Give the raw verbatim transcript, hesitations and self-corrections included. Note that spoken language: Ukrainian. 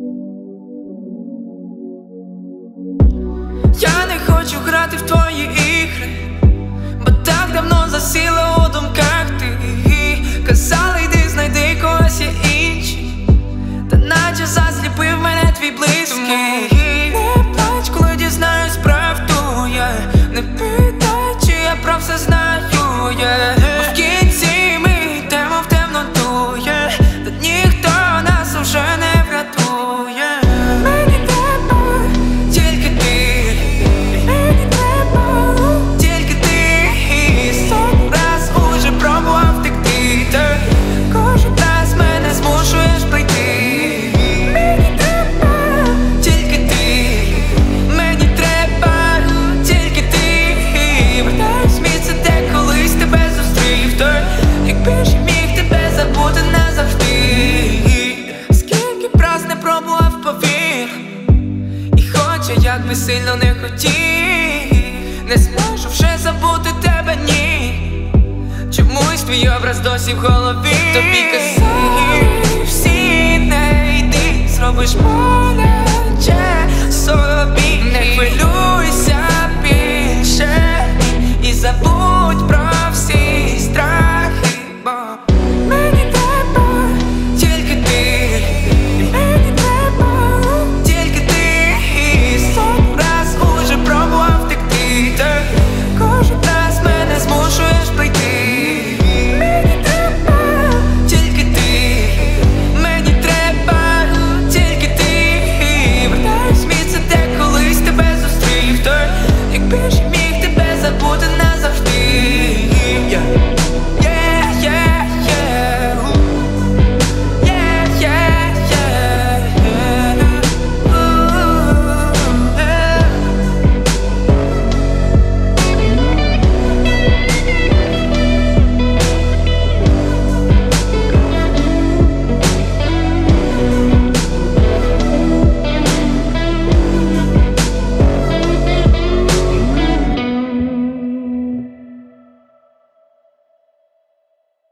Я не хочу грати в твої ігри, бо так давно засіла у думках ти. Казали, йди, знайди когось є інші, та наче засліпив мене твій близький. Не плач, коли дізнаюсь правду, я не питай, чи я про все знаю, я. Бо в кінці ми йдемо в темноту, я. Та ніхто нас уже не врятує. Мені треба тільки ти, мені треба тільки ти. Сотні раз уже пробував втекти, та кожен раз мене змушуєш прийти. Мені треба тільки ти, мені треба тільки ти. Вертаюсь в місце, де колись тебе зустрів, та якби ж міг тебе забути назавжди. Скільки б раз не пробував, повір, і хоч я як би сильно не хотів, не зможу вже забути тебе, ні. Чомусь твій образ досі в голові. Тобі казали всі, не йди, зробиш мене